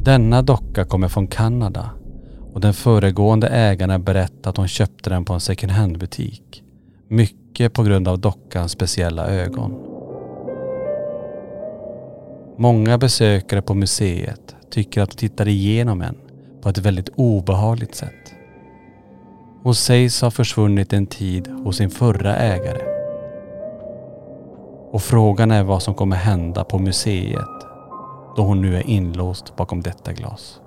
Denna docka kommer från Kanada och den föregående ägaren berättade att hon köpte den på en second hand-butik. Mycket på grund av dockans speciella ögon. Många besökare på museet tycker att de tittar igenom en på ett väldigt obehagligt sätt. Hon sägs ha försvunnit en tid hos sin förra ägare. Och frågan är vad som kommer hända på museet då hon nu är inlåst bakom detta glas.